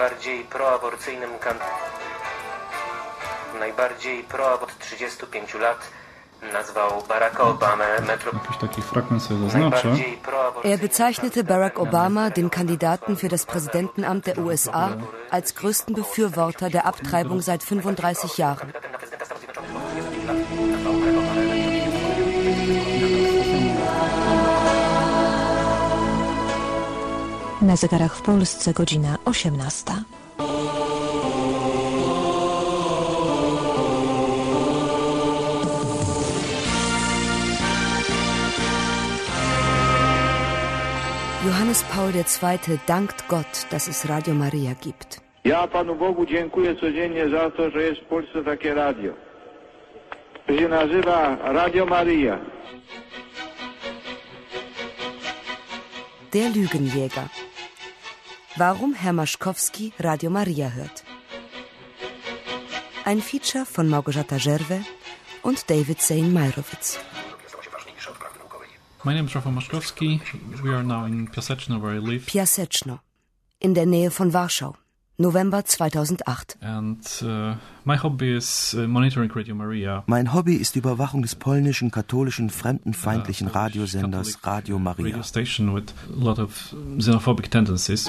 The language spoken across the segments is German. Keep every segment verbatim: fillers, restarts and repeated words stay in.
najbardziej proaborcyjnym kan... najbardziej pro od trzydziestu pięciu lat nazwał Barack Obama metro... Jakiś taki fragment sobie zaznaczę. Er bezeichnete Barack Obama, den Kandidaten für das Präsidentenamt der U S A, als größten Befürworter der Abtreibung seit fünfunddreißig Jahren. Na zegarach w Polsce godzina osiemnasta. Johannes Paul der Zweite dankt Gott, dass es Radio Maria gibt. Ja Panu Bogu dziękuję codziennie za to, że jest w Polsce takie radio. To się nazywa Radio Maria. Der Lügenjäger. Warum Herr Maschkowski Radio Maria hört. Ein Feature von Małgorzata Żerwę und David Zane-Meirowitz. My name is Rafał Maszkowski. We are now in Piaseczno, where I live. Piaseczno, in der Nähe von Warschau, November zweitausendacht. And uh, my hobby is uh, monitoring Radio Maria. Mein Hobby ist die Überwachung des polnischen, katholischen, fremdenfeindlichen Radiosenders Radio Maria. Radio station with a lot of xenophobic tendencies.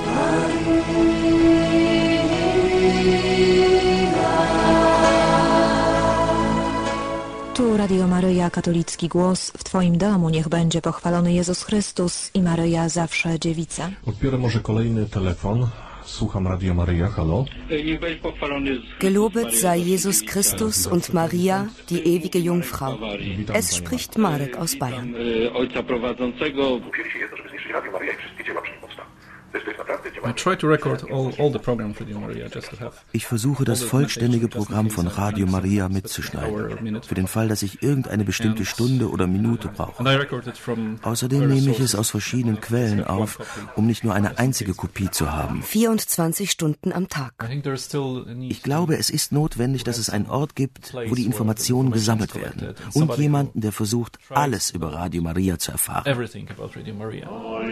Tu Radio Maryja, katolicki głos. W Twoim domu niech będzie pochwalony Jezus Chrystus i Maryja zawsze dziewica. Odbiorę może kolejny telefon. Słucham Radio Maryja, halo. Gelobet sei Jesus Christus und Maria, die ewige Jungfrau. Es spricht Marek aus Bayern. I try to record all, all the programs Radio Maria just to have. Ich versuche, das vollständige Programm von Radio Maria mitzuschneiden, für den Fall, dass ich irgendeine bestimmte Stunde oder Minute brauche. Außerdem nehme ich es aus verschiedenen Quellen auf, um nicht nur eine einzige Kopie zu haben. vierundzwanzig Stunden am Tag. Ich glaube, es ist notwendig, dass es einen Ort gibt, wo die Informationen gesammelt werden und jemanden, der versucht, alles über Radio Maria zu erfahren. Everything about Radio Maria.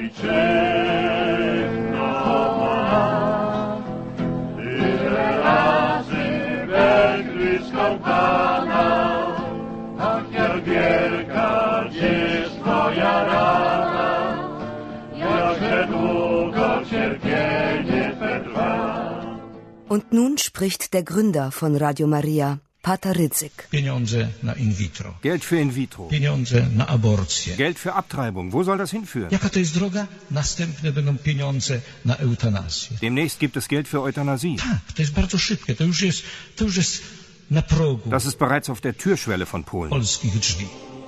Und nun spricht der Gründer von Radio Maria, Pater Rydzyk. Pieniądze na in vitro. Geld für in vitro. Pieniądze na aborcję. Geld für Abtreibung. Wo soll das hinführen? Jaka to jest droga? Następne będą pieniądze na eutanazję. Demnächst gibt es Geld für Euthanasie. Tak, to jest bardzo szybkie. To już jest, to już jest na progu. Das ist bereits auf der Türschwelle von Polen. Polskich drzwi.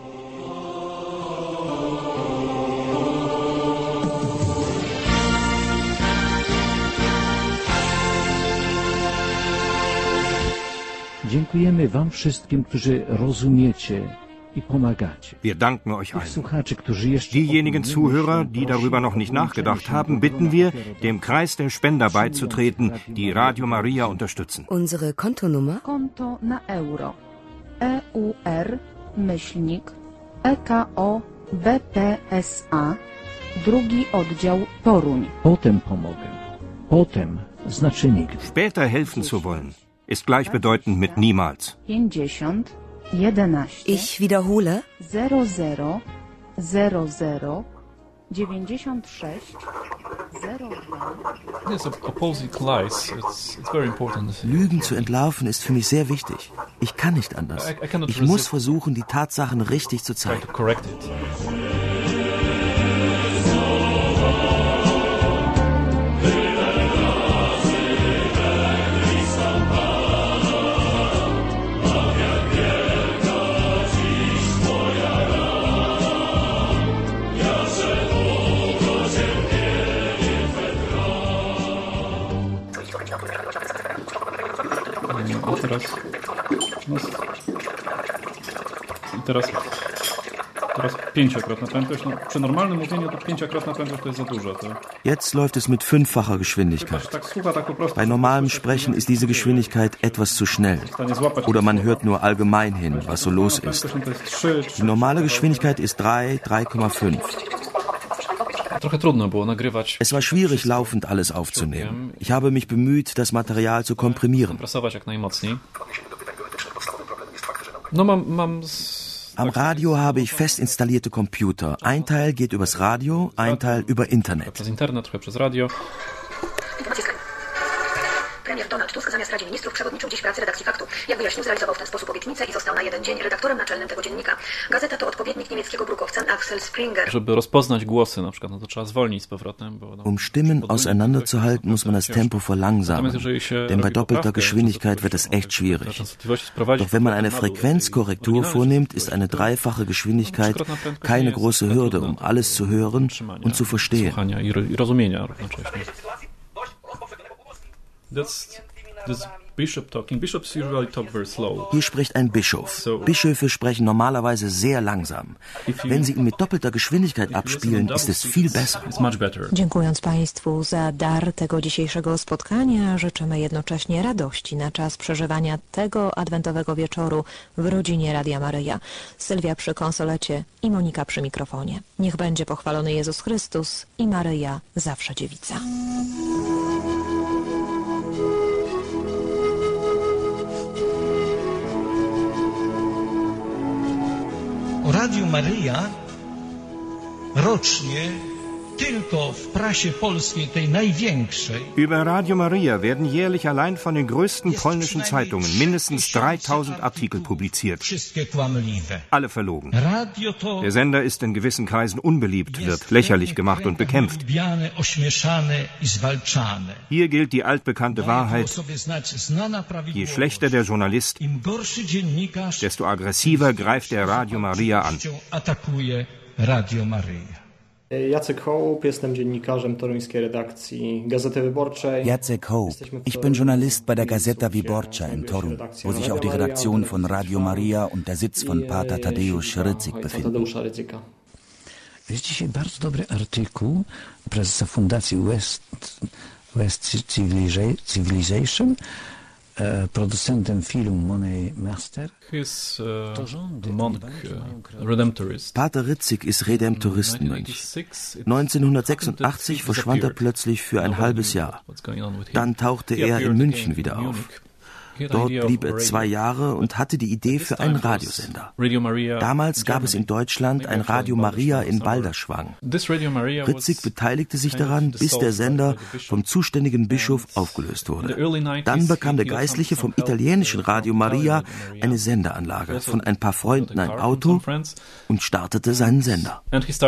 Dziękujemy wam wszystkim, którzy rozumiecie i pomagacie. Wir danken euch allen. Diejenigen Zuhörer, die darüber noch nicht nachgedacht haben, bitten wir, dem Kreis der Spender beizutreten, die Radio Maria unterstützen. Unsere Kontonummer? Konto na euro. E U R myślnik E K O B P S A drugi oddział Toruń. Potem pomogę. Potem znaczy nigdy. Später helfen zu wollen ist gleichbedeutend mit niemals. pięćdziesiąt jedenaście. Ich wiederhole. zero zero zero zero dziewięćdziesiąt sześć zero dwa. Yes, opposing lies. It's, it's very important. Lügen zu entlarven ist für mich sehr wichtig. Ich kann nicht anders. I, I ich muss versuchen, die Tatsachen richtig zu zeigen. Try to correct it. I teraz, no, i teraz, teraz pięciokrotna prędkość. No, przy normalnym mówieniu to pięciokrotna prędkość to jest za dużo. To... Jetzt läuft es mit fünffacher Geschwindigkeit. Bei normalem Sprechen ist diese Geschwindigkeit etwas zu schnell. Oder man hört nur allgemein hin, was so los ist. Die normale Geschwindigkeit ist drei, drei Komma fünf. Es war schwierig, laufend alles aufzunehmen. Ich habe mich bemüht, das Material zu komprimieren. Am Radio habe ich fest installierte Computer. Ein Teil geht übers Radio, ein Teil über Internet. Premier Donald Tusk zamiast Radzie Ministrów przewodniczył dziś pracy redakcji Faktu. Jak wyjaśnił, zrealizował w ten sposób obietnicę i został na jeden dzień redaktorem naczelnym tego dziennika. Gazeta to odpowiednik niemieckiego brukowca Axel Springer. Żeby rozpoznać głosy, na przykład, no to trzeba zwolnić z powrotem. Bo, no, um Stimmen auseinanderzuhalten, muss man das Tempo verlangsamen. Denn bei doppelter Geschwindigkeit wird es echt schwierig. Doch wenn man eine Frequenzkorrektur vornimmt, ist eine dreifache Geschwindigkeit keine große Hürde, um alles zu hören und zu verstehen. That's, that's bishop talking. Bishops usually talk very slow. Hier spricht ein Bischof. Bischöfe sprechen normalerweise sehr langsam. Wenn sie ihn mit doppelter Geschwindigkeit abspielen, ist es viel besser. Dziękując Państwu za dar tego dzisiejszego spotkania, życzymy jednocześnie radości na czas przeżywania tego adwentowego wieczoru w rodzinie Radia Maryja. Sylwia przy konsolecie i Monika przy mikrofonie. Niech będzie pochwalony Jezus Chrystus i Maryja zawsze dziewica. O Radiu Maryja rocznie tylko w prasie polskiej, tej największej. Über Radio Maria werden jährlich allein von den größten polnischen Zeitungen mindestens dreitausend Artikel publiziert. Alle verlogen. Der Sender ist in gewissen Kreisen unbeliebt, wird lächerlich gemacht und bekämpft. Hier gilt die altbekannte Wahrheit: Je schlechter der Journalist, desto aggressiver greift er Radio Maria an. Jacek Hołb, jestem dziennikarzem toruńskiej redakcji Gazety Wyborczej. Jacek Hołb, ich bin Journalist bei der Gazeta Wyborcza in Toruń, wo sich auch die Redaktion von Radio Maria und der Sitz von Pater Tadeusz Rydzyk befinden. Jest dzisiaj bardzo dobry artykuł prezesa Fundacji West, West Civilization, producentem filmu Money Master. His, uh, monk, uh, Redemptorist. Pater Rydzyk ist Redemptoristenmönch. neunzehnhundertsechsundachtzig verschwand er plötzlich für ein halbes Jahr. Dann tauchte er in München wieder auf. Dort blieb er zwei Jahre und hatte die Idee für einen Radiosender. Damals gab es in Deutschland ein Radio Maria in Balderschwang. Rydzyk beteiligte sich daran, bis der Sender vom zuständigen Bischof aufgelöst wurde. Dann bekam der Geistliche vom italienischen Radio Maria eine Sendeanlage, von ein paar Freunden ein Auto und startete seinen Sender.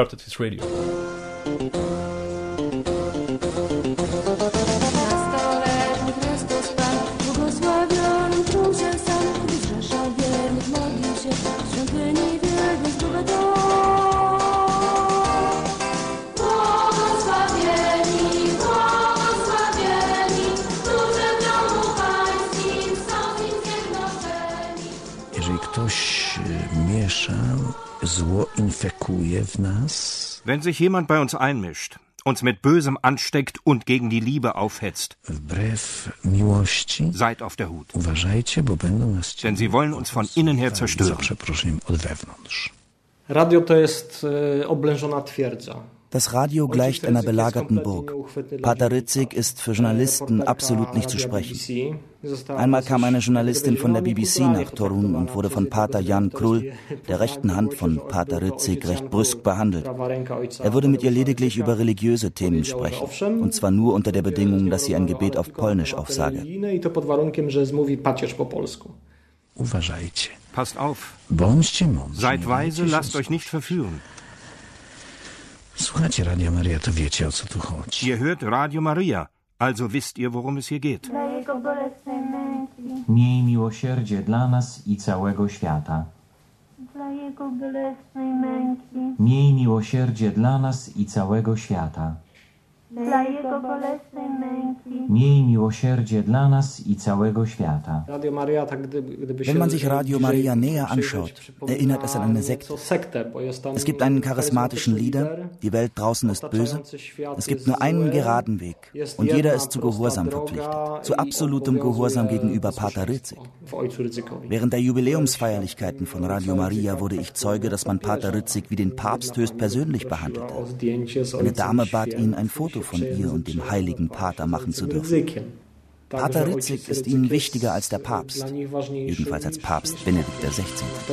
Zło infekuje w nas. Wenn sich jemand bei uns einmischt, uns mit Bösem ansteckt und gegen die Liebe aufhetzt, wbrew miłości, seid auf der Hut. Uważajcie, bo będą nas Denn sie wollen uns von innen her zerstören. Za przeproszeniem od wewnątrz. Radio to jest e, oblężona twierdza. Das Radio gleicht einer belagerten Burg. Pater Rydzyk ist für Journalisten absolut nicht zu sprechen. Einmal kam eine Journalistin von der B B C nach Torun und wurde von Pater Jan Krull, der rechten Hand von Pater Rydzyk, recht brüsk behandelt. Er würde mit ihr lediglich über religiöse Themen sprechen, und zwar nur unter der Bedingung, dass sie ein Gebet auf Polnisch aufsage. Uważajcie. Passt auf. Bądźcie mądrzy. Seid weise, lasst euch nicht verführen. Słuchacie Radio Maria, to wiecie, o co tu chodzi. Ihr hört Radio Maria, also wisst ihr, worum es hier geht. Miej miłosierdzie dla nas i całego świata. Dla Jego bolesnej męki. Miej miłosierdzie dla nas i całego świata. dla Jego bolesnej męki. Miej miłosierdzie dla nas i całego świata. Wenn man sich Radio Maria näher anschaut, erinnert es an eine Sekte. Es gibt einen charismatischen Leader, die Welt draußen ist böse, es gibt nur einen geraden Weg und jeder ist zu Gehorsam verpflichtet, zu absolutem Gehorsam gegenüber Pater Rydzyk. Während der Jubiläumsfeierlichkeiten von Radio Maria wurde ich Zeuge, dass man Pater Rydzyk wie den Papst höchstpersönlich behandelte. Eine Dame bat ihn, ein Foto von ihr und dem heiligen Pater machen zu dürfen. Pater Rydzyk ist ihnen wichtiger als der Papst, jedenfalls als Papst Benedikt der Sechzehnte.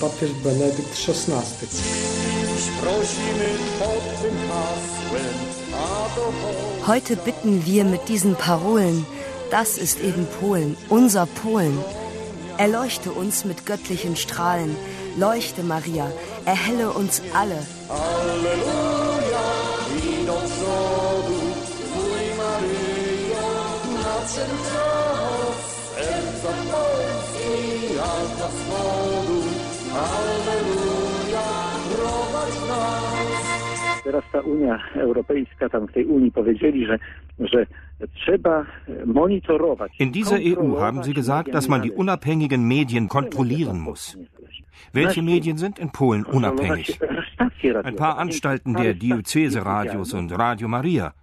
Heute bitten wir mit diesen Parolen, das ist eben Polen, unser Polen. Erleuchte uns mit göttlichen Strahlen, leuchte Maria, erhelle uns alle. Halleluja, i do przodu, twój Maryjo, nadszedł czas, serca Polski, aż do wschodu. Halleluja, prowadź nas. Teraz ta Unia Europejska, tam w tej Unii powiedzieli, że, że trzeba monitorować. In dieser E U haben sie gesagt, dass man die unabhängigen Medien kontrollieren muss. Welche Medien sind in Polen unabhängig? Ein paar Anstalten der Diözese-Radios und Radio Maria.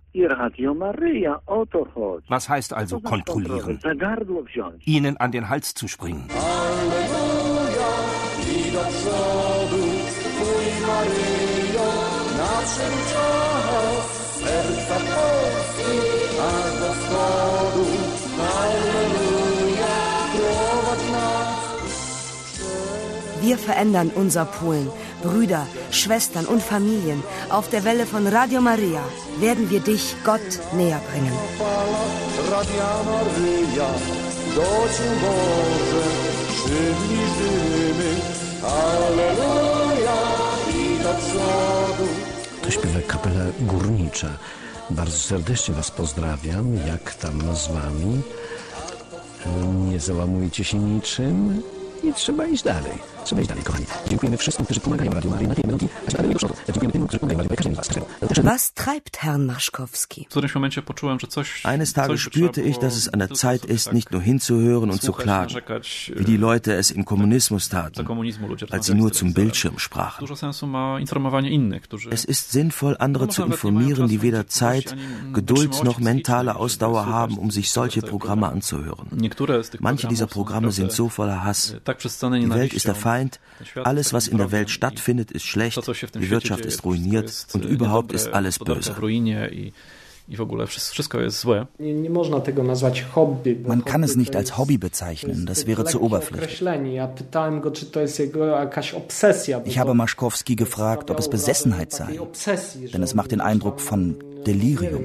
Was heißt also kontrollieren? Ihnen an den Hals zu springen. Halleluja, i do przodu, twój Maryjo, nadszedł czas, serca Polski, aż do wschodu. Halleluja, prowadź nas. Wir verändern unser Polen. Brüder, Schwestern und Familien, auf der Welle von Radio Maria werden wir dich Gott näher bringen. Radio Maria, do Cię Boże, przybliżymy. Halleluja, i do przodu. To śpiewa kapela górnicza. Bardzo serdecznie Was pozdrawiam. Jak tam z Wami? Nie załamujcie się niczym i trzeba iść dalej. Trzeba iść dalej, kochani. Dziękujemy wszystkim, którzy pomagają Radio Marii na tej melodii, aż dalej do przodu. Dziękujemy tym, którzy pomagają Radio Marii, każdemu z Was. Was treibt Herrn Marschkowski? Eines Tages spürte ich, dass es an der Zeit ist, nicht nur hinzuhören und zu klagen, wie die Leute es im Kommunismus taten, als sie nur zum Bildschirm sprachen. Es ist sinnvoll, andere zu informieren, die weder Zeit, Geduld noch mentale Ausdauer haben, um sich solche Programme anzuhören. Manche dieser Programme sind so voller Hass. Die Welt ist der Feind, alles, was in der Welt stattfindet, ist schlecht, die Wirtschaft ist ruiniert und überhaupt ist alles böse. Man kann es nicht als Hobby bezeichnen, das wäre zu oberflächlich. Ich habe Marschkowski gefragt, ob es Besessenheit sei, denn es macht den Eindruck von Delirium.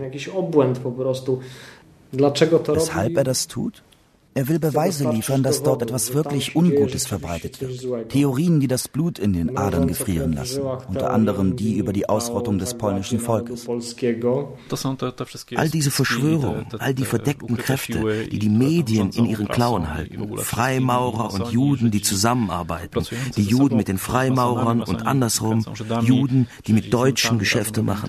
Weshalb er das tut? Er will Beweise liefern, dass dort etwas wirklich Ungutes verbreitet wird. Theorien, die das Blut in den Adern gefrieren lassen. Unter anderem die über die Ausrottung des polnischen Volkes. All diese Verschwörungen, all die verdeckten Kräfte, die die Medien in ihren Klauen halten. Freimaurer und Juden, die zusammenarbeiten. Die Juden mit den Freimaurern und andersrum. Juden, die mit Deutschen Geschäfte machen.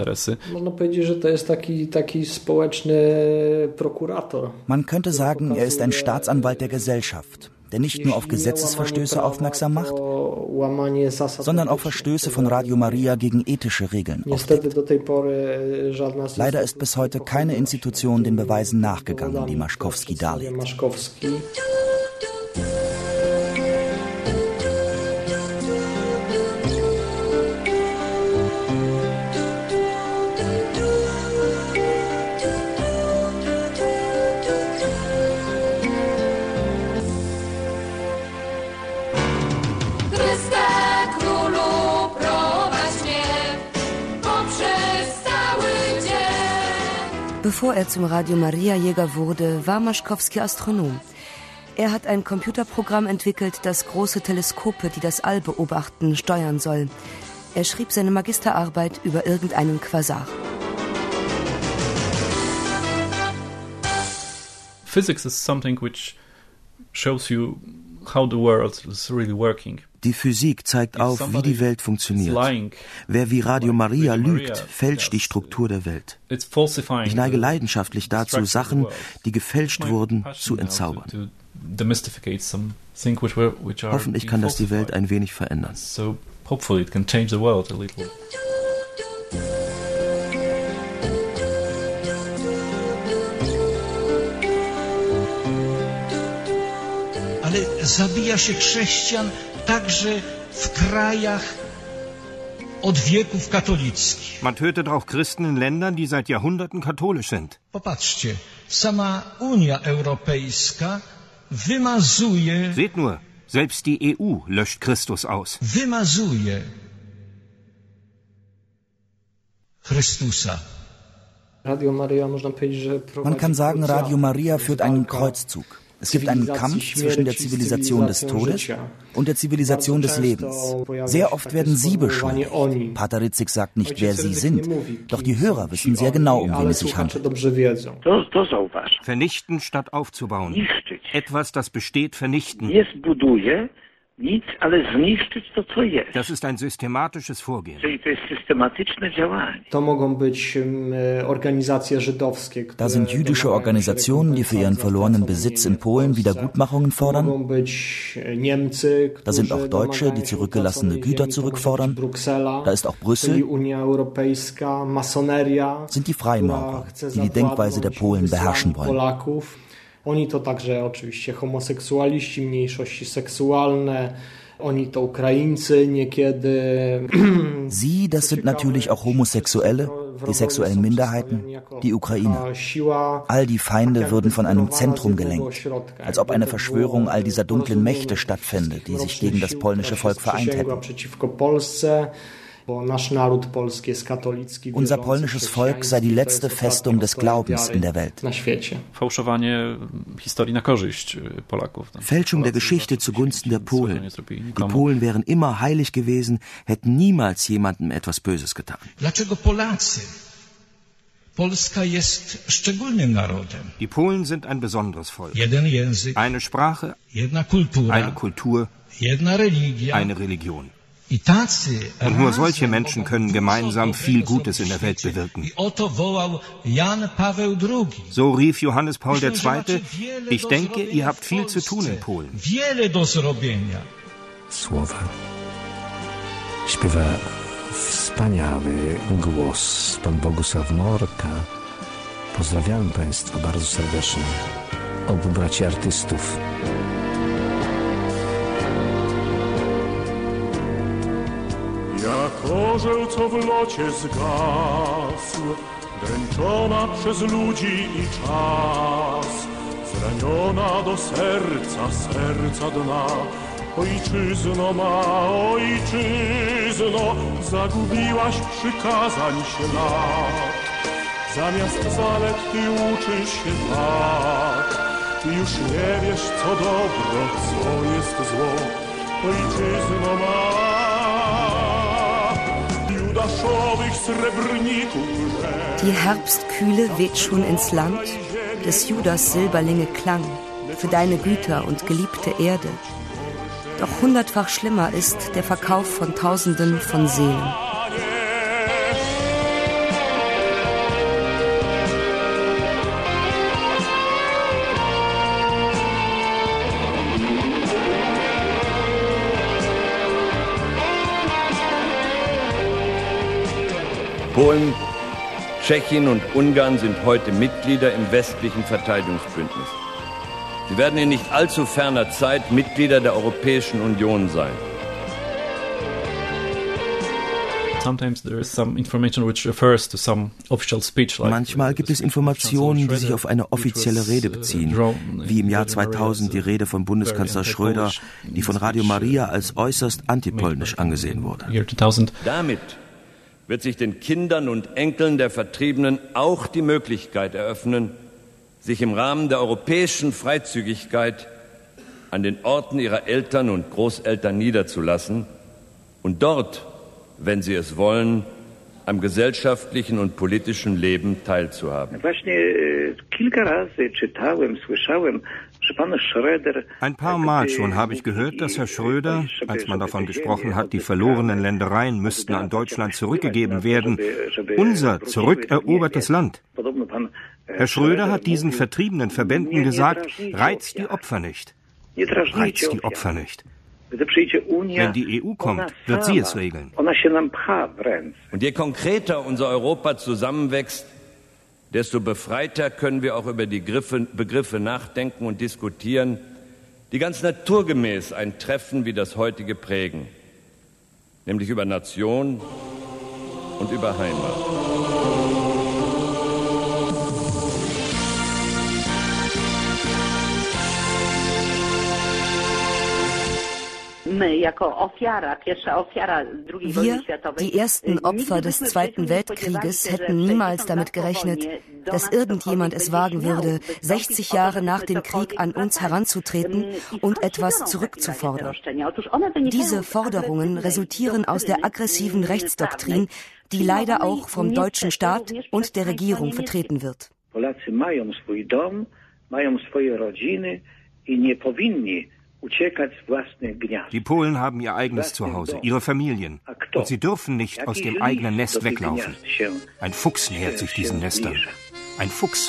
Man könnte sagen, er ist ein Staatsanwalt der Gesellschaft, der nicht nur auf Gesetzesverstöße aufmerksam macht, sondern auch Verstöße von Radio Maria gegen ethische Regeln aufdeckt. Leider ist bis heute keine Institution den Beweisen nachgegangen, die Marschkowski darlegt. Bevor er zum Radio Maria-Jäger wurde, war Marschkowski Astronom. Er hat ein Computerprogramm entwickelt, das große Teleskope, die das All beobachten, steuern soll. Er schrieb seine Magisterarbeit über irgendeinen Quasar. Physics is something which shows you how the world is really working. Die Physik zeigt auf, wie die Welt funktioniert. Wer wie Radio Maria lügt, fälscht die Struktur der Welt. Ich neige leidenschaftlich dazu, Sachen, die gefälscht wurden, zu entzaubern. Hoffentlich kann das die Welt ein wenig verändern. Ale zabija się chrześcijan także w krajach od wieków katolickich. Man tötet auch Christen in Ländern, die seit Jahrhunderten katholisch sind. Popatrzcie, sama Unia Europejska wymazuje... Seht nur, selbst die E U löscht Christus aus. Wymazuje Chrystusa. Man kann sagen, Radio Maria führt einen Kreuzzug. Es gibt einen Kampf zwischen der Zivilisation des Todes und der Zivilisation des Lebens. Sehr oft werden Sie beschuldigt. Pater Riczik sagt nicht, wer Sie sind, doch die Hörer wissen sehr genau, um wen es sich handelt. Vernichten statt aufzubauen. Etwas, das besteht, vernichten. Nic, ale zniszczyć to, co jest. Das ist ein systematisches Vorgehen. Czyli to jest systematyczne działanie. To mogą być organizacje żydowskie, Da sind jüdische Organisationen, die für ihren verlorenen Besitz in Polen Wiedergutmachungen fordern. Mogą być Niemcy, Da sind auch Deutsche, die zurückgelassene Güter zurückfordern. Da ist auch Brüssel. Unia Europejska, Masoneria, sind die Freimaurer, die die Denkweise der Polen beherrschen wollen. Oni to także oczywiście homoseksualiści, mniejszości seksualne, oni to Ukraińcy niekiedy. Sie, das sind natürlich auch Homosexuelle, die sexuellen Minderheiten, die Ukrainer. All die Feinde würden von einem Zentrum gelenkt, als ob eine Verschwörung all dieser dunklen Mächte stattfände, die sich gegen das polnische Volk vereint hätten. Unser polnisches Volk sei die letzte Festung des Glaubens in der Welt. Fälschung der Geschichte zugunsten der Polen. Die Polen wären immer heilig gewesen, hätten niemals jemandem etwas Böses getan. Die Polen sind ein besonderes Volk. Eine Sprache, eine Kultur, eine Religion. Und nur solche Menschen können gemeinsam viel Gutes in der Welt bewirken. So rief Johannes Paul der Zweite, ich denke, ihr habt viel zu tun in Polen. Słowa. Śpiewa wspaniały głos pan Bogusław Morka. Pozdrawiam Państwa bardzo serdecznie. Obu braci artystów. Jak orzeł, co w locie zgasł, dręczona przez ludzi i czas, zraniona do serca, serca dna. Ojczyzno ma, ojczyzno, zagubiłaś przykazań ślad. Zamiast zalet ty uczysz się wad, ty już nie wiesz, co dobro, co jest zło. Ojczyzno ma. Die Herbstkühle weht schon ins Land, des Judas Silberlinge Klang, für deine Güter und geliebte Erde. Doch hundertfach schlimmer ist der Verkauf von Tausenden von Seelen. Polen, Tschechien und Ungarn sind heute Mitglieder im westlichen Verteidigungsbündnis. Sie werden in nicht allzu ferner Zeit Mitglieder der Europäischen Union sein. Manchmal gibt es Informationen, die sich auf eine offizielle Rede beziehen, wie im Jahr zweitausend die Rede von Bundeskanzler Schröder, die von Radio Maria als äußerst antipolnisch angesehen wurde. Damit wird sich den Kindern und Enkeln der Vertriebenen auch die Möglichkeit eröffnen, sich im Rahmen der europäischen Freizügigkeit an den Orten ihrer Eltern und Großeltern niederzulassen und dort, wenn sie es wollen, am gesellschaftlichen und politischen Leben teilzuhaben. Właśnie kilka razy czytałem, słyszałem, Ein paar Mal schon habe ich gehört, dass Herr Schröder, als man davon gesprochen hat, die verlorenen Ländereien müssten an Deutschland zurückgegeben werden, unser zurückerobertes Land. Herr Schröder hat diesen vertriebenen Verbänden gesagt, reizt die Opfer nicht. Reizt die Opfer nicht. Wenn die E U kommt, wird sie es regeln. Und je konkreter unser Europa zusammenwächst, desto befreiter können wir auch über die Begriffe nachdenken und diskutieren, die ganz naturgemäß ein Treffen wie das heutige prägen, nämlich über Nation und über Heimat. Wir, die ersten Opfer des Zweiten Weltkrieges, hätten niemals damit gerechnet, dass irgendjemand es wagen würde, sechzig Jahre nach dem Krieg an uns heranzutreten und etwas zurückzufordern. Diese Forderungen resultieren aus der aggressiven Rechtsdoktrin, die leider auch vom deutschen Staat und der Regierung vertreten wird. Die Polen haben ihr eigenes Zuhause, ihre Familien. Und sie dürfen nicht aus dem eigenen Nest weglaufen. Ein Fuchs nähert sich diesen Nestern. Ein Fuchs.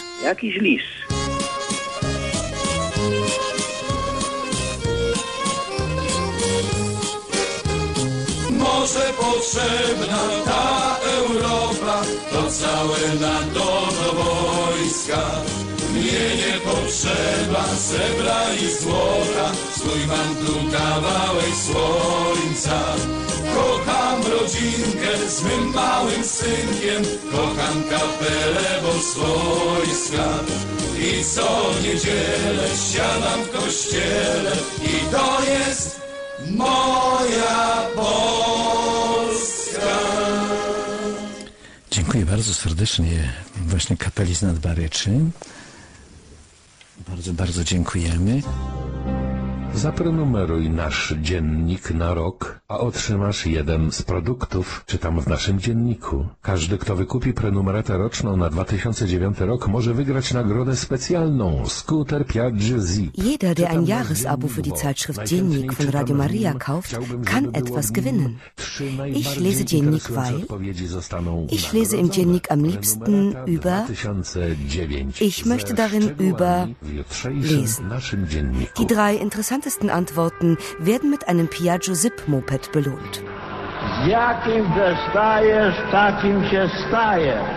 Może potrzebna ta Europa, to całe NATO do wojska. Mnie nie potrzeba srebra i złota, swój mam tu kawałek słońca. Kocham rodzinkę z mym małym synkiem, kocham kapelę swojska. I co niedzielę siadam w kościele i to jest moja Polska. Dziękuję bardzo serdecznie właśnie kapeli z Nadbaryczy. Bardzo, bardzo dziękujemy. Zaprenumeruj nasz dziennik na rok, a otrzymasz jeden z produktów. Czytam w naszym dzienniku. Każdy, kto wykupi prenumeratę roczną na dwa tysiące dziewiąty rok, może wygrać nagrodę specjalną. Skuter Piaggio Zip. Jeder, der ein Jahresabo für die Zeitschrift Dziennik von Radio Maria kauft, kann etwas gewinnen. Ich lese Dziennik, weil ich lese im Dziennik am liebsten über, ich möchte darin über lesen. Die drei interessanten Antworten werden mit einem Piaggio Zip-Moped belohnt. Z jakim dostajesz, takim się stajesz.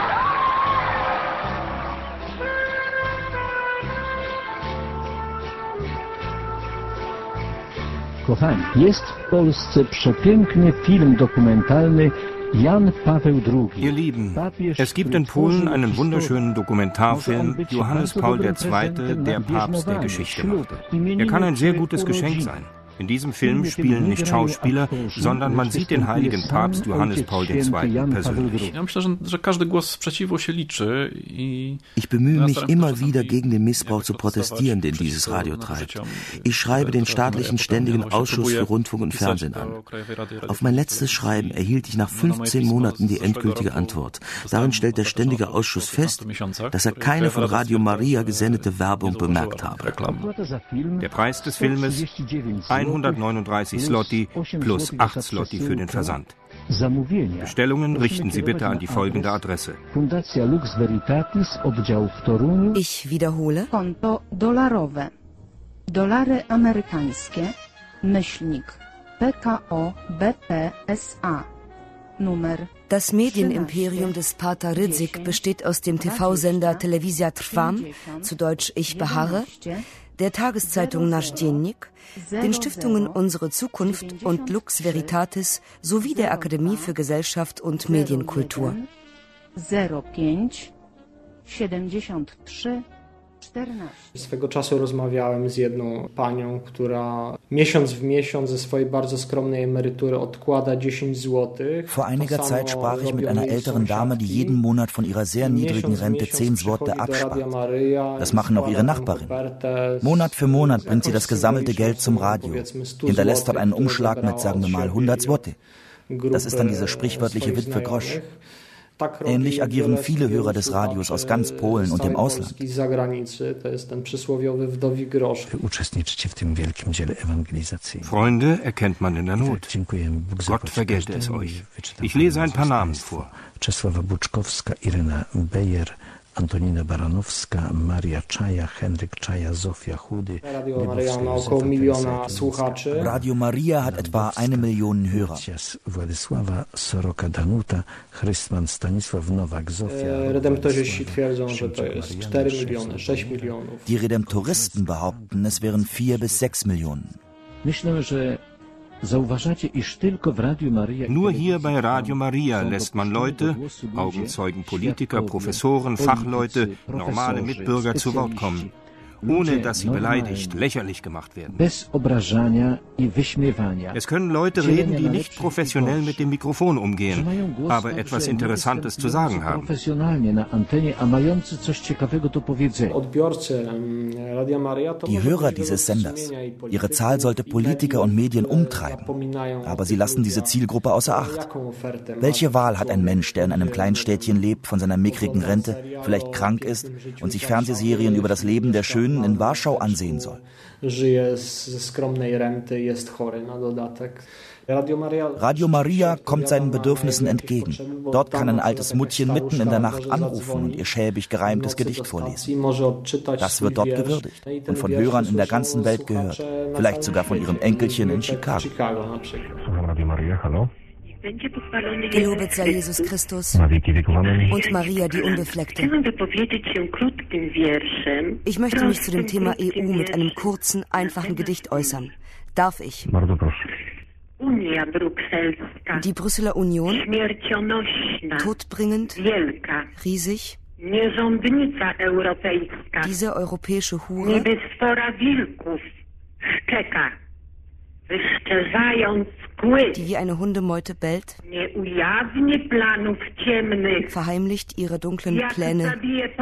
Kochani, jest w Polsce przepiękny film dokumentalny Jan Paweł drugi. Ihr Lieben, es gibt in Polen einen wunderschönen Dokumentarfilm Johannes Paul der Zweite, der Papst der Geschichte machte. Er kann ein sehr gutes Geschenk sein. In diesem Film spielen nicht Schauspieler, sondern man sieht den heiligen Papst Johannes Paul der Zweite persönlich. Ich bemühe mich immer wieder, gegen den Missbrauch zu protestieren, den dieses Radio treibt. Ich schreibe den staatlichen Ständigen Ausschuss für Rundfunk und Fernsehen an. Auf mein letztes Schreiben erhielt ich nach fünfzehn Monaten die endgültige Antwort. Darin stellt der Ständige Ausschuss fest, dass er keine von Radio Maria gesendete Werbung bemerkt habe. Der Preis des Filmes hundertneununddreißig Zloty plus acht Zloty für den Versand. Bestellungen richten Sie bitte an die folgende Adresse. Ich wiederhole. Konto dolarowe. Dolary amerykańskie. Myślnik. P K O B P S A. Numer. Das Medienimperium des Pater Rydzyk besteht aus dem T V-Sender Telewizja Trwam, zu Deutsch Ich beharre, der Tageszeitung Nasz Dziennik, den Stiftungen Unsere Zukunft und Lux Veritatis sowie der Akademie für Gesellschaft und Medienkultur. zero pięć siedemdziesiąt trzy Swego czasu rozmawiałem z jedną panią, która miesiąc w miesiąc ze swojej bardzo skromnej emerytury odkłada dziesięć złotych. Vor einiger Zeit sprach ich mit einer älteren Dame, die jeden Monat von ihrer sehr niedrigen Rente zehn Zloty abspart. Das machen auch ihre Nachbarinnen. Monat für Monat bringt sie das gesammelte Geld zum Radio, hinterlässt dort einen Umschlag mit, sagen wir mal, hundert Zloty. Das ist dann dieser sprichwörtliche Witwe Grosch. Ähnlich agieren viele Hörer des Radios aus ganz Polen und dem Ausland. Freunde erkennt man in der Not. Gott vergelte es euch. Ich lese ein paar Namen vor. Czesława Buczkowska, Irena Bejer, Antonina Baranowska, Maria Czaja, Henryk Czaja, Zofia Chudy. Radio Maria ma około miliona słuchaczy. Radio Maria hat etwa eine Million Hörer. Władysława Soroka Danuta, Chrystman Stanisław Nowak, Zofia. Redemptoryści twierdzą, że to jest cztery miliony, sześć milionów. Die Redemptoristen behaupten, es wären vier bis sechs Millionen. Myślę, że Nur hier bei Radio Maria lässt man Leute, Augenzeugen, Politiker, Professoren, Fachleute, normale Mitbürger zu Wort kommen, ohne dass sie beleidigt, lächerlich gemacht werden. Es können Leute reden, die nicht professionell mit dem Mikrofon umgehen, aber etwas Interessantes zu sagen haben. Die Hörer dieses Senders, ihre Zahl sollte Politiker und Medien umtreiben, aber sie lassen diese Zielgruppe außer Acht. Welche Wahl hat ein Mensch, der in einem Kleinstädtchen lebt, von seiner mickrigen Rente, vielleicht krank ist und sich Fernsehserien über das Leben der Schönen in Warschau ansehen soll? Radio Maria kommt seinen Bedürfnissen entgegen. Dort kann ein altes Muttchen mitten in der Nacht anrufen und ihr schäbig gereimtes Gedicht vorlesen. Das wird dort gewürdigt und von Hörern in der ganzen Welt gehört. Vielleicht sogar von ihrem Enkelchen in Chicago. Radio Maria, hallo. Gelobet sei Jesus Christus und Maria, die Unbefleckte. Ich möchte mich zu dem Thema E U mit einem kurzen, einfachen Gedicht äußern. Darf ich? Die Brüsseler Union, todbringend, riesig, diese europäische Hure, die wie eine Hundemeute bellt, verheimlicht ihre dunklen Pläne,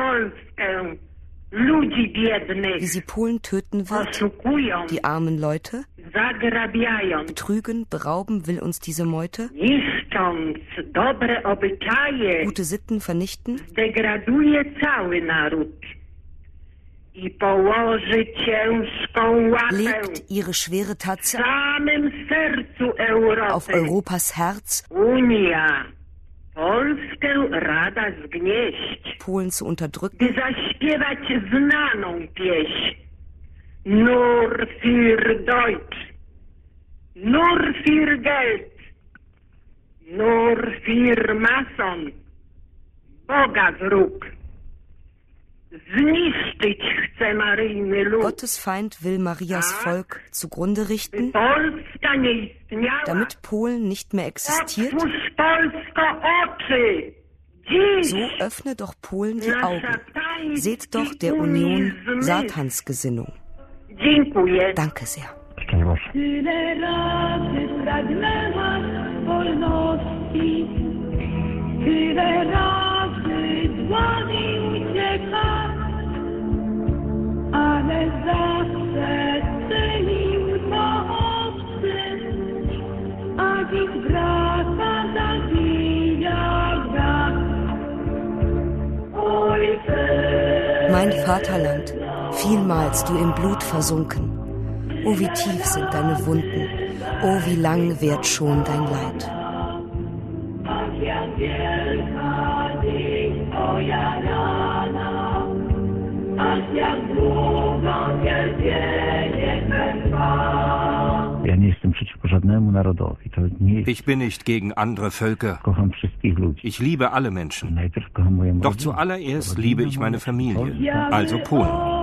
wie sie Polen töten wird, die armen Leute, betrügen, berauben will uns diese Meute, gute Sitten vernichten, legt ihre schwere Tatze auf Europas Herz, Polen zu unterdrücken, nur für Deutsch, nur für Geld, nur für Mason, Bogawróg. Gottes Feind will Marias Volk zugrunde richten, damit Polen nicht mehr existiert. So öffne doch Polen die Augen. Seht doch der Union Satans Gesinnung. Danke sehr. Tyle razy pragnęłaś wolności, tyle razy dłoni uciekać, ale zawsze czynił to obcym, a dziś brata zabija brak. Mein Vaterland, vielmals du im Blut versunken. Oh, wie tief sind deine Wunden, oh, wie lang währt schon dein Leid. Ja nie jestem przeciwko żadnemu narodowi. To nie... Ich bin nicht gegen andere Völker. Kocham wszystkich ludzi. Ich liebe alle Menschen. Najpierw kocham moją Doch zuallererst liebe ich meine Familie, also Polen.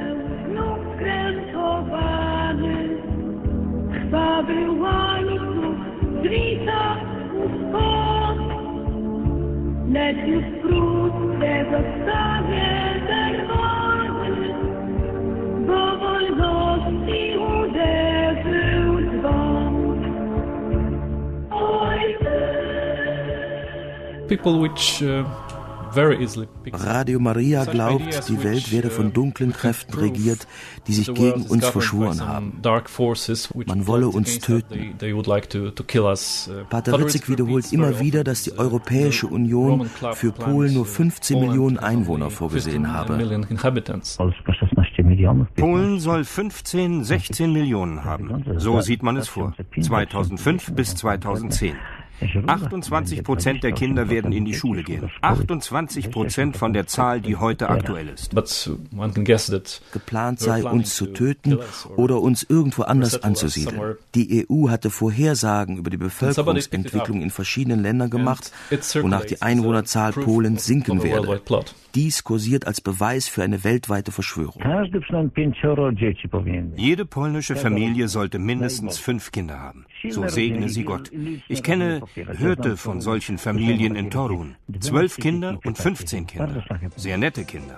Lecz już wkrótce zostawię czerwony, bo wolności uderzył dzwon. Oj, People which uh, Radio Maria glaubt, die Welt werde von dunklen Kräften regiert, die sich gegen uns verschworen haben. Man wolle uns töten. Pater Ryczek wiederholt immer wieder, dass die Europäische Union für Polen nur fünfzehn Millionen Einwohner vorgesehen habe. Polen soll fünfzehn, sechzehn Millionen haben. So sieht man es vor. zweitausendfünf bis zweitausendzehn. achtundzwanzig Prozent der Kinder werden in die Schule gehen. achtundzwanzig Prozent von der Zahl, die heute aktuell ist. Geplant sei, uns zu töten oder uns irgendwo anders anzusiedeln. Die E U hatte Vorhersagen über die Bevölkerungsentwicklung in verschiedenen Ländern gemacht, wonach die Einwohnerzahl Polens sinken werde. Dies kursiert als Beweis für eine weltweite Verschwörung. Jede polnische Familie sollte mindestens fünf Kinder haben. So segne sie Gott. Ich kenne, hörte von solchen Familien in Torun. Zwölf Kinder und fünfzehn Kinder. Sehr nette Kinder.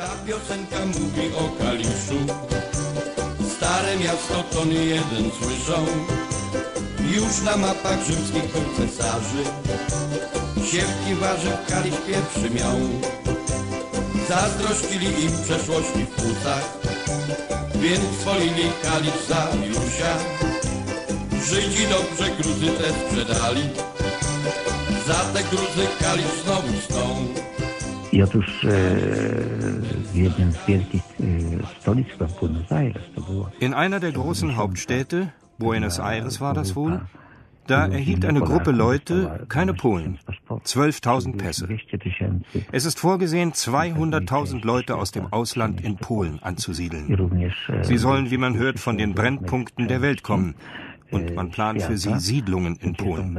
Stare miasto to nie jeden słyszą. Już na mapach rzymskich był cesarzy. Siewki warzyw kalisz pierwszy miał. Zazdrościli im przeszłości w płucach, więc wolili kalisz za Jusia. Żydzi dobrze gruzy te sprzedali, za te gruzy kalisz znowu stąd. I otóż e, w jednym z wielkich e, stolic, chyba Buenos Aires to było. In einer der großen Hauptstädte, Buenos Aires war das wohl, da erhielt eine Gruppe Leute, keine Polen, zwölftausend Pässe. Es ist vorgesehen, zweihunderttausend Leute aus dem Ausland in Polen anzusiedeln. Sie sollen, wie man hört, von den Brennpunkten der Welt kommen. Und man plant für sie Siedlungen in Polen.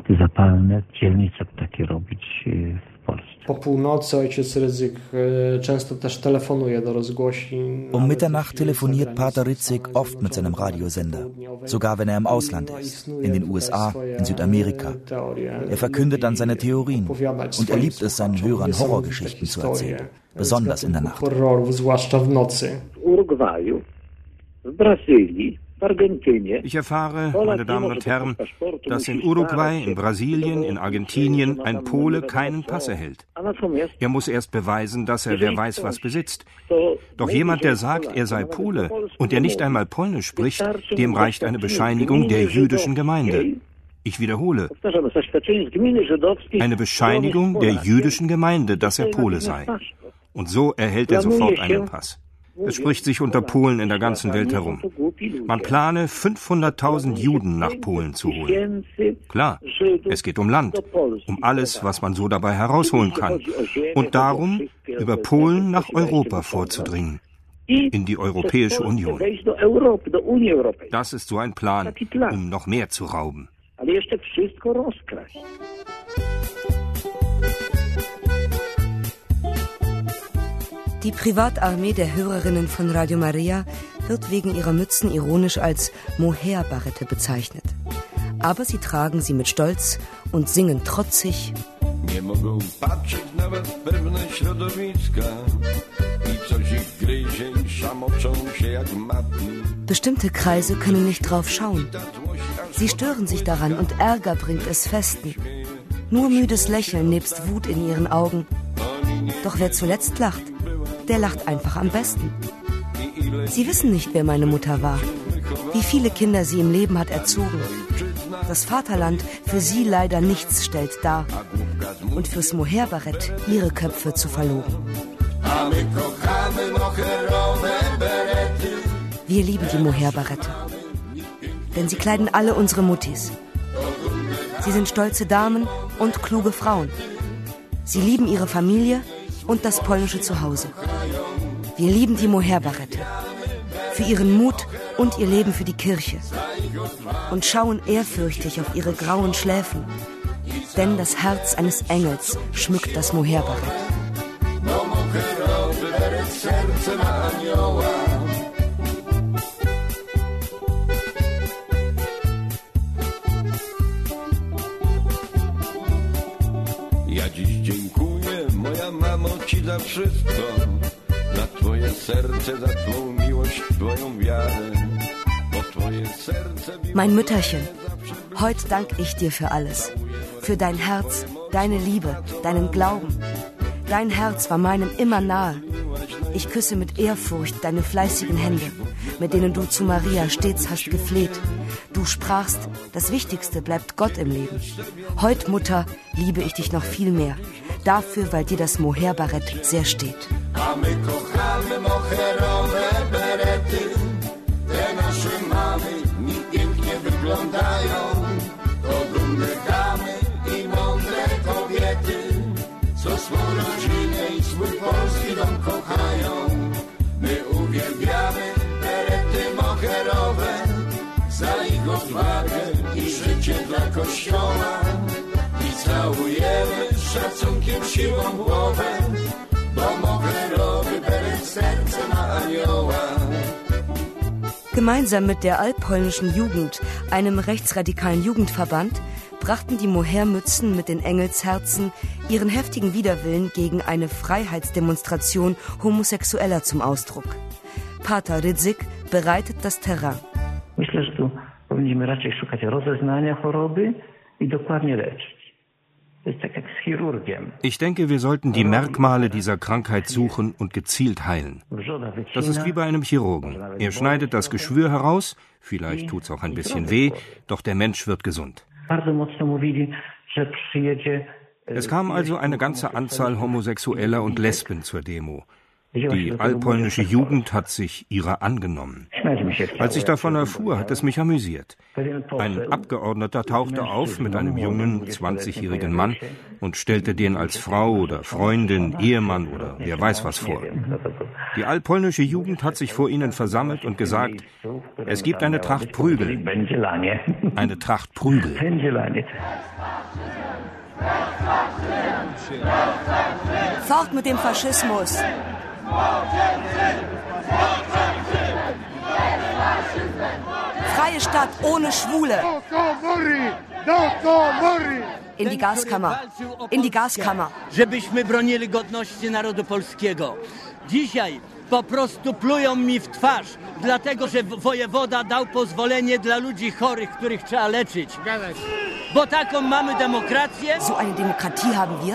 Po północy ojciec Rydzyk często też telefonuje do rozgłośni. Um Mitternacht telefoniert Pater Ryczek oft mit seinem Radiosender, sogar wenn er im Ausland ist, in den U S A, in Südamerika. Er verkündet dann seine Theorien und er liebt es, seinen Hörern Horrorgeschichten zu erzählen, besonders in der Nacht. W Urugwaju, w Brazylii, Ich erfahre, meine Damen und Herren, dass in Uruguay, in Brasilien, in Argentinien ein Pole keinen Pass erhält. Er muss erst beweisen, dass er wer weiß was besitzt. Doch jemand, der sagt, er sei Pole und der nicht einmal Polnisch spricht, dem reicht eine Bescheinigung der jüdischen Gemeinde. Ich wiederhole, eine Bescheinigung der jüdischen Gemeinde, dass er Pole sei. Und so erhält er sofort einen Pass. Es spricht sich unter Polen in der ganzen Welt herum. Man plane, fünfhunderttausend Juden nach Polen zu holen. Klar, es geht um Land, um alles, was man so dabei herausholen kann. Und darum, über Polen nach Europa vorzudringen. In die Europäische Union. Das ist so ein Plan, um noch mehr zu rauben. Die Privatarmee der Hörerinnen von Radio Maria wird wegen ihrer Mützen ironisch als Moherbarette bezeichnet. Aber sie tragen sie mit Stolz und singen trotzig. Nie mogą patrzeć nawet pewne środowiska i coś ich gryzie i szamoczą się jak matni. Bestimmte Kreise können nicht drauf schauen. Sie stören sich daran und Ärger bringt es festen. Nur müdes Lächeln nebst Wut in ihren Augen. Doch wer zuletzt lacht, der lacht einfach am besten. Sie wissen nicht, wer meine Mutter war, wie viele Kinder sie im Leben hat erzogen. Das Vaterland für sie leider nichts stellt dar und fürs Moherbarett ihre Köpfe zu verloren. Wir lieben die Moherbarette, denn sie kleiden alle unsere Muttis. Sie sind stolze Damen und kluge Frauen. Sie lieben ihre Familie und das polnische Zuhause. Wir lieben die Moherbarette für ihren Mut und ihr Leben für die Kirche und schauen ehrfürchtig auf ihre grauen Schläfen, denn das Herz eines Engels schmückt das Moherbarett. Ja dziś dziękuję, moja mamo, ci za wszystko, za twoje serce, za twą miłość, twoją wiarę, bo twoje serce... Mein Mütterchen, heute dank ich dir für alles, für dein Herz, deine Liebe, deinen Glauben, Dein Herz war meinem immer nahe. Ich küsse mit Ehrfurcht deine fleißigen Hände, mit denen du zu Maria stets hast gefleht. Du sprachst, das Wichtigste bleibt Gott im Leben. Heut, Mutter, liebe ich dich noch viel mehr. Dafür, weil dir das Mohair-Barett sehr steht. A my kochamy moherowe berety, te nasze mamy mi pięknie wyglądają. To dumne damy i mądre kobiety, co swą rodzinę i swój polski dom kochają. My uwielbiamy berety moherowe, za ich odwagę i życie dla Kościoła. I całujemy z szacunkiem siłą głowę, bo moherowy beret serce ma anioła. Gemeinsam mit der altpolnischen Jugend, einem rechtsradikalen Jugendverband, brachten die Mohair-Mützen mit den Engelsherzen ihren heftigen Widerwillen gegen eine Freiheitsdemonstration Homosexueller zum Ausdruck. Pater Rydzyk bereitet das Terrain. Myślę, że tu powinniśmy raczej szukać rozeznania choroby i dokładnie leczyć. Ich denke, wir sollten die Merkmale dieser Krankheit suchen und gezielt heilen. Das ist wie bei einem Chirurgen. Er schneidet das Geschwür heraus, vielleicht tut's auch ein bisschen weh, doch der Mensch wird gesund. Es kam also eine ganze Anzahl Homosexueller und Lesben zur Demo. Die altpolnische Jugend hat sich ihrer angenommen. Als ich davon erfuhr, hat es mich amüsiert. Ein Abgeordneter tauchte auf mit einem jungen, zwanzigjährigen Mann und stellte den als Frau oder Freundin, Ehemann oder wer weiß was vor. Die altpolnische Jugend hat sich vor ihnen versammelt und gesagt, es gibt eine Tracht Prügel. Eine Tracht Prügel. Fort mit dem Faschismus! Freie Stadt ohne Schwule! In die Gaskammer! In die Gaskammer! Żebyśmy bronili godności narodu polskiego. Dzisiaj po prostu plują mi w twarz, dlatego że wojewoda dał pozwolenie dla ludzi chorych, których trzeba leczyć. Bo taką mamy demokrację. So eine Demokratie haben wir?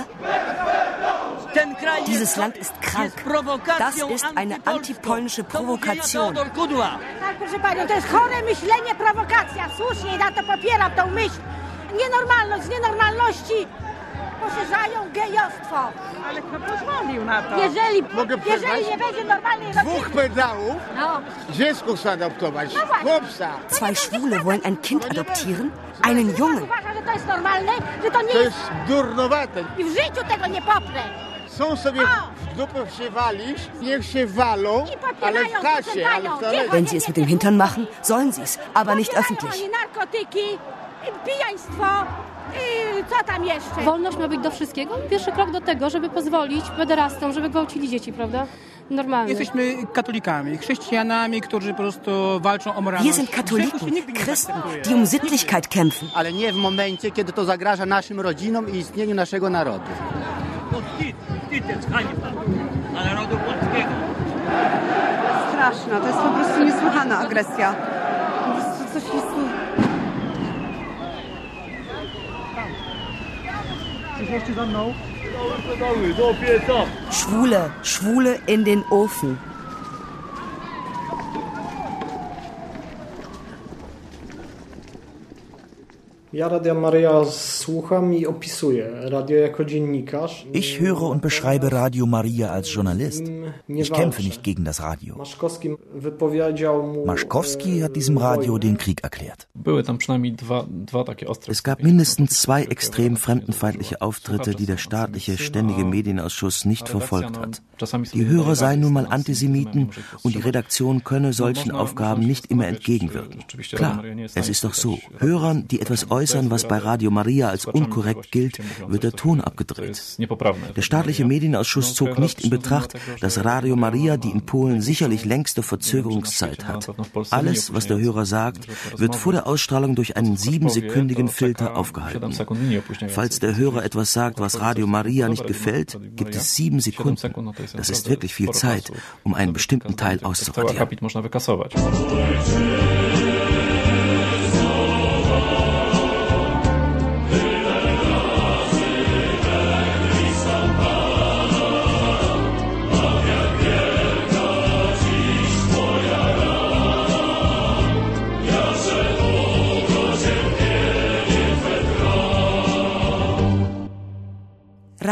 Dieses Land ist krank. Das ist eine antipolnische Provokation. Tak, proszę panią, to jest chore myślenie, prowokacja. Słusznie, ja to popieram, tą myśl. Nienormalność, z nienormalności poszerzają gejostwo. Ale kto pozwolił na to? Jeżeli, jeżeli nie będzie normalnej rodziny... Dwóch pedałów, no. dziecko zaadoptować, no chłopca. Zwei Schwule wollen ein Kind adoptieren? Einen Jungen? Uważa, że to jest normalne, że to nie to jest... jest durnowate. I w życiu tego nie poprę. Są sobie w dupę się walisz, niech się walą, ale w chacie, ale w toalecie. Wenn sie es mit dem Hintern machen, sollen sie es, aber nicht öffentlich. Oni narkotyki, pijaństwo, i co tam jeszcze? Wolność ma być do wszystkiego. Pierwszy krok do tego, żeby pozwolić pederastom, żeby gwałcili dzieci, prawda? Normalnie. Jesteśmy katolikami, chrześcijanami, którzy po prostu walczą o moralność. Wir sind Katholiken, Christen, die um Sittlichkeit kämpfen. Ale nie w momencie, kiedy to zagraża naszym rodzinom i istnieniu naszego narodu. Dla narodu polskiego. Straszna, to jest po prostu niesłychana agresja. Po prostu coś jest... Przyszłości za mną. Schwule, Schwule in den Ofen. Ja Radio Maria słucham i opisuję radio jako dziennikarz. Ich höre und beschreibe Radio Maria als Journalist. Ich kämpfe nicht gegen das Radio. Maschkowski hat diesem Radio den Krieg erklärt. Es gab mindestens zwei extrem fremdenfeindliche Auftritte, die der staatliche Ständige Medienausschuss nicht verfolgt hat. Die Hörer seien nun mal Antisemiten und die Redaktion könne solchen Aufgaben nicht immer entgegenwirken. Klar, es ist doch so. Hörern, die etwas äußern, was bei Radio Maria als unkorrekt gilt, wird der Ton abgedreht. Der staatliche Medienausschuss zog nicht in Betracht, dass Radio Maria die in Polen sicherlich längste Verzögerungszeit hat. Alles, was der Hörer sagt, wird vor der Ausstrahlung durch einen siebensekündigen Filter aufgehalten. Falls der Hörer etwas sagt, was Radio Maria nicht gefällt, gibt es sieben Sekunden. Das ist wirklich viel Zeit, um einen bestimmten Teil auszuradieren.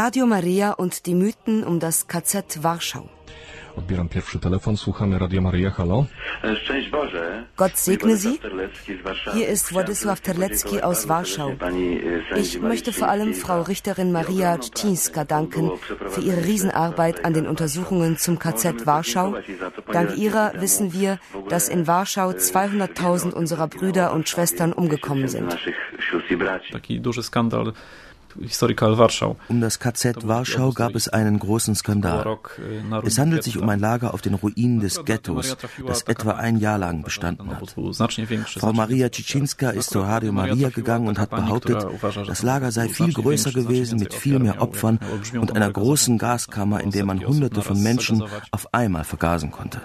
Radio Maria und die Mythen um das K Z Warschau. Odbieram pierwszy telefon, słuchamy Radio Maria, hallo. Gott segne Sie. Hier ist Władysław Terlecki aus Warschau. Ich möchte vor allem Frau Richterin Maria Czcińska danken für ihre Riesenarbeit an den Untersuchungen zum K Z Warschau. Dank ihrer wissen wir, dass in Warschau zweihunderttausend unserer Brüder und Schwestern umgekommen sind. Taki duży skandal. Historical Warschau. Um das K Z Warschau gab es einen großen Skandal. Es handelt sich um ein Lager auf den Ruinen des Ghettos, das etwa ein Jahr lang bestanden hat. Frau Maria Czcińska ist zur Radio Maria gegangen und hat behauptet, das Lager sei viel größer gewesen, mit viel mehr Opfern und einer großen Gaskammer, in der man Hunderte von Menschen auf einmal vergasen konnte.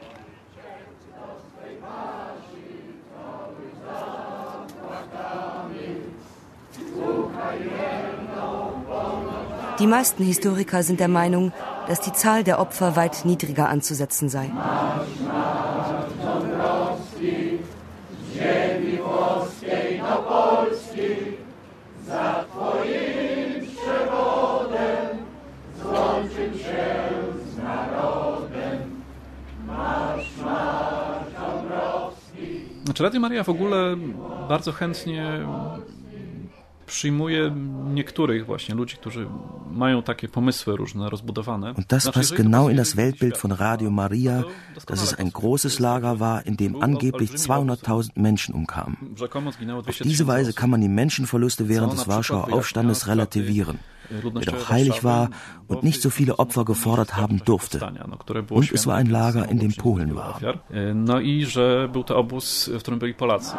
Die meisten Historiker sind der Meinung, dass die Zahl der Opfer weit niedriger anzusetzen sei. Znaczy Radio Maria w ogóle bardzo chętnie przyjmuje niektórych właśnie ludzi, którzy mają takie pomysły różne, rozbudowane. Und das passt genau in das Weltbild von Radio Maria, dass es ein großes Lager war, in dem angeblich zweihunderttausend Menschen umkamen. Auf diese Weise kann man die Menschenverluste während des Warschauer Aufstandes relativieren, der doch heilig war und nicht so viele Opfer gefordert haben durfte. Und es war ein Lager, in dem Polen waren. No i że był to obóz, w którym byli Polacy.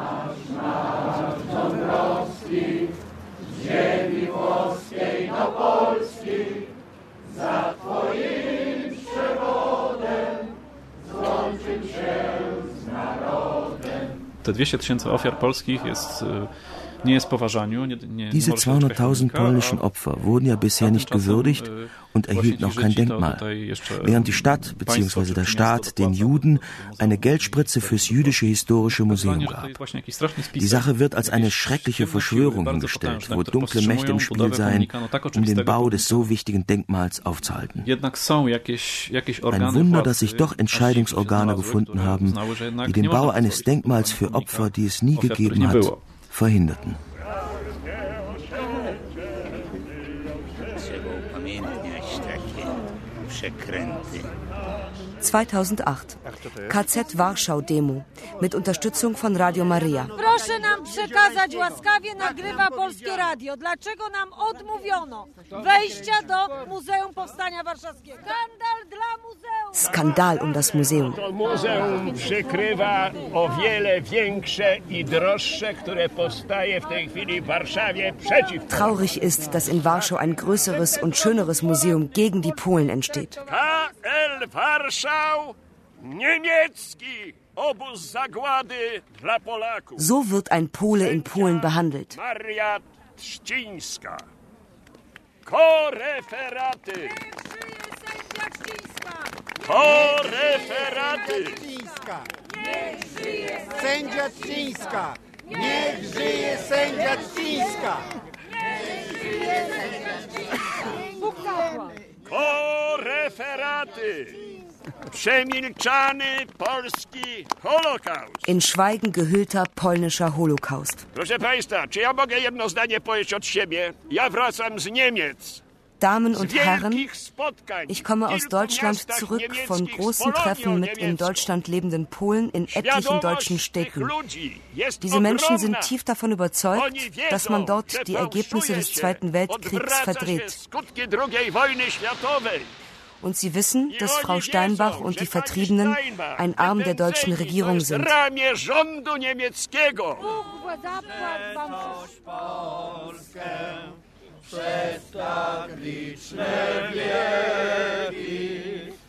Ziemi włoskiej do Polski, za Twoim przewodem złączyć się z narodem. Te dwieście tysięcy ofiar polskich jest nie jest po ważaniu. Nie, nie, Diese zweihunderttausend polnischen Opfer wurden ja bisher nicht gewürdigt und erhielten auch kein Denkmal, während die Stadt bzw. der Staat den Juden eine Geldspritze fürs jüdische historische Museum gab. Die Sache wird als eine schreckliche Verschwörung hingestellt, wo dunkle Mächte im Spiel seien, um den Bau des so wichtigen Denkmals aufzuhalten. Ein Wunder, dass sich doch Entscheidungsorgane gefunden haben, die den Bau eines Denkmals für Opfer, die es nie gegeben hat, verhinderten. zweitausendacht. K Z Warschau Demo mit Unterstützung von Radio Maria. Proszę nam przekazać łaskawie, nagrywa Polskie Radio. Dlaczego nam odmówiono wejścia do Muzeum Powstania Warszawskiego? Skandal dla muzeum! Skandal um das Museum. To muzeum przykrywa o wiele większe i droższe, które powstaje w tej chwili w Warszawie przeciw. Traurig ist, dass in Warschau ein größeres und schöneres Museum gegen die Polen entsteht. K L Warschau, niemiecki obóz zagłady dla Polaków. So wird ein Pole in Polen behandelt. Maria Czcińska. Koreferaty. Koreferaty. Niech żyje sędzia Czcińska. Niech żyje sędzia Czcińska. Niech żyje sędzia Czcińska. Koreferaty. Przemilczany polski Holokaust. In Schweigen gehüllter polnischer Holocaust. Proszę Państwa, czy ja mogę jedno zdanie powiedzieć od siebie? Ja wracam z Niemiec. Damen und Herren, ich komme aus Deutschland zurück von großen Treffen mit in Deutschland lebenden Polen in etlichen deutschen Städten. Diese Menschen sind tief davon überzeugt, dass man dort die Ergebnisse des Zweiten Weltkriegs verdreht. Und sie wissen, dass Frau Steinbach und die Vertriebenen ein Arm der deutschen Regierung sind. Przez tak liczne wieki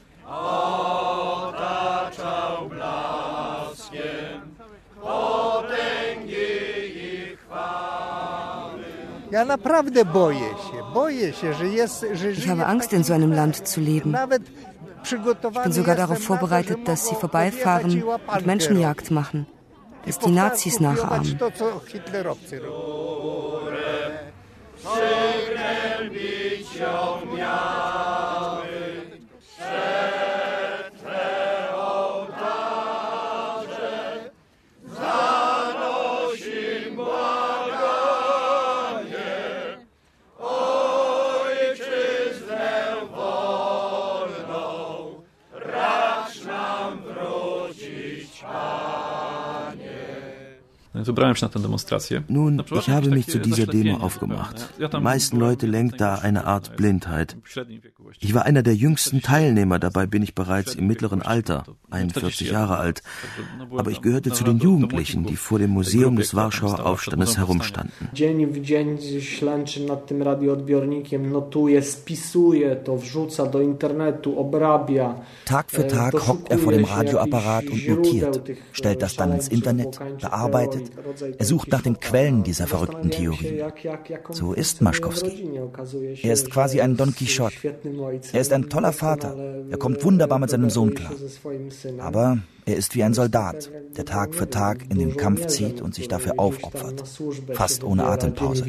otaczał blaskiem potęgi i chwały. Ja naprawdę boję się, boję się, że jest, że Ich habe Angst, in so einem Land zu leben. Ich bin sogar darauf vorbereitet, dass sie vorbeifahren und Menschenjagd machen, dass die Nazis nachahmen. Przygnębić Nun, ich habe mich zu dieser Demo aufgemacht. Die meisten Leute lenkt da eine Art Blindheit. Ich war einer der jüngsten Teilnehmer, dabei bin ich bereits im mittleren Alter, einundvierzig Jahre alt. Aber ich gehörte zu den Jugendlichen, die vor dem Museum des Warschauer Aufstandes herumstanden. Dzień w dzień ślęczy nad tym radioodbiornikiem, notuje, spisuje to, wrzuca do internetu, obrabia. Tag für Tag hockt er vor dem Radioapparat und notiert, stellt das dann ins Internet, bearbeitet. Er sucht nach den Quellen dieser verrückten Theorie. So ist Maschkowski. Er ist quasi ein Don Quixote. Er ist ein toller Vater. Er kommt wunderbar mit seinem Sohn klar. Aber er ist wie ein Soldat, der Tag für Tag in den Kampf zieht und sich dafür aufopfert. Fast ohne Atempause.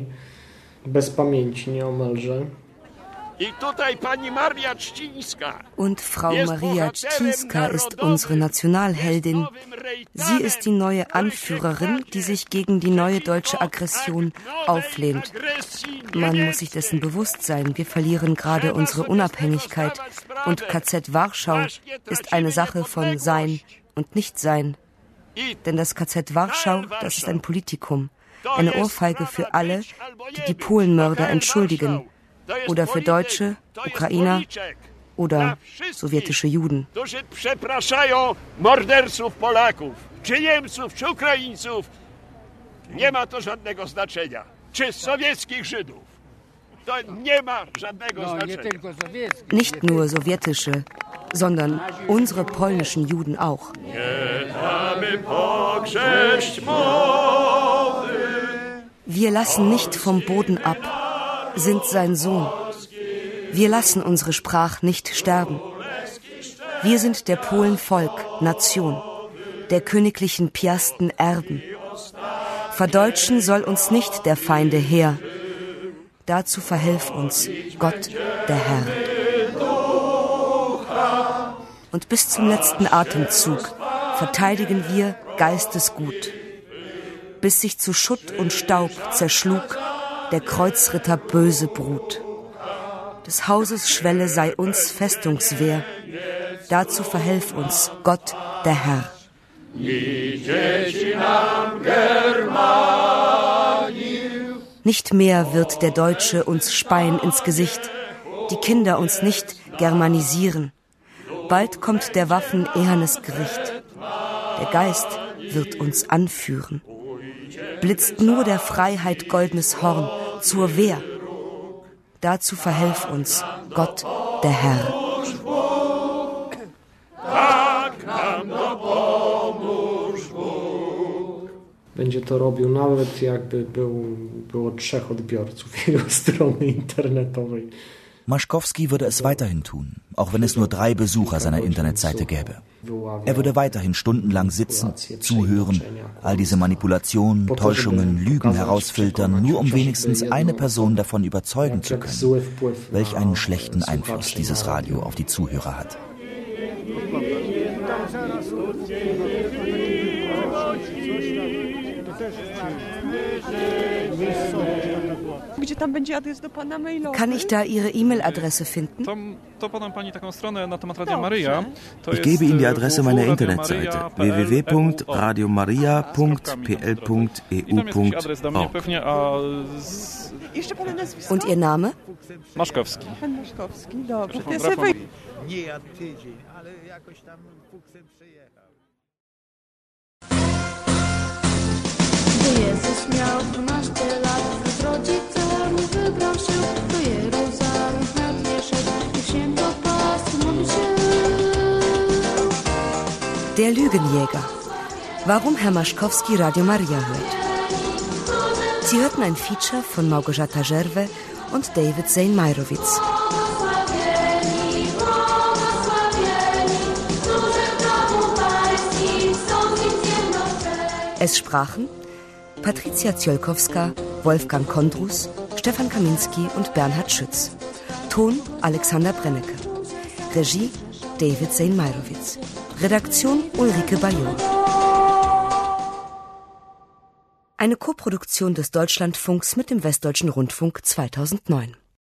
Und Frau Maria Trzcińska ist unsere Nationalheldin. Sie ist die neue Anführerin, die sich gegen die neue deutsche Aggression auflehnt. Man muss sich dessen bewusst sein, wir verlieren gerade unsere Unabhängigkeit. Und K Z Warschau ist eine Sache von Sein und Nichtsein. Denn das K Z Warschau, das ist ein Politikum. Eine Ohrfeige für alle, die die Polenmörder entschuldigen. Oder für Deutsche, Ukrainer oder sowjetische Juden. Którzy przepraszają morderców Polaków, czy Niemców, czy Ukraińców. Nie ma to żadnego znaczenia. Czy sowieckich Żydów. To nie ma żadnego znaczenia. Nicht nur sowjetische, sondern unsere polnischen Juden auch. Wir lassen nicht vom Boden ab, sind sein Sohn. Wir lassen unsere Sprache nicht sterben. Wir sind der Polen Volk, Nation, der königlichen Piasten Erben. Verdeutschen soll uns nicht der Feinde Heer. Dazu verhelf uns Gott, der Herr. Und bis zum letzten Atemzug verteidigen wir Geistesgut, bis sich zu Schutt und Staub zerschlug der Kreuzritter böse Brut. Des Hauses Schwelle sei uns Festungswehr, dazu verhelf uns Gott, der Herr. Nicht mehr wird der Deutsche uns speien ins Gesicht, die Kinder uns nicht germanisieren. Bald kommt der Waffen ehernes Gericht. Der Geist wird uns anführen. Blitzt nur der Freiheit goldenes Horn zur Wehr. Dazu verhelf uns Gott, der Herr. Będzie to robił nawet jakby był, było trzech odbiorców jego strony internetowej. Maschkowski würde es weiterhin tun, auch wenn es nur drei Besucher seiner Internetseite gäbe. Er würde weiterhin stundenlang sitzen, zuhören, all diese Manipulationen, Täuschungen, Lügen herausfiltern, nur um wenigstens eine Person davon überzeugen zu können, welch einen schlechten Einfluss dieses Radio auf die Zuhörer hat. Kann ich da Ihre E-Mail-Adresse finden? Ich gebe Ihnen die Adresse meiner Internetseite w w w punkt radio maria punkt p l punkt e u punkt org. Und Ihr Name? Maschkowski. Jezus miał dwanaście lat, z rodzicami wybrał się do Jeruzalem, chętnie szedł i w święto Paschy modlił się. Der Lügenjäger. Warum Herr Maschkowski Radio Maria hört. Sie hörten ein Feature von Małgorzata Żerwę und David Zeyn-Meirowitz. Es sprachen Patricia Ciolkowska, Wolfgang Kondrus, Stefan Kaminski und Bernhard Schütz. Ton Alexander Brennecke. Regie David Sejnmajrowicz. Redaktion Ulrike Bayon. Eine Koproduktion des Deutschlandfunks mit dem Westdeutschen Rundfunk zweitausendneun.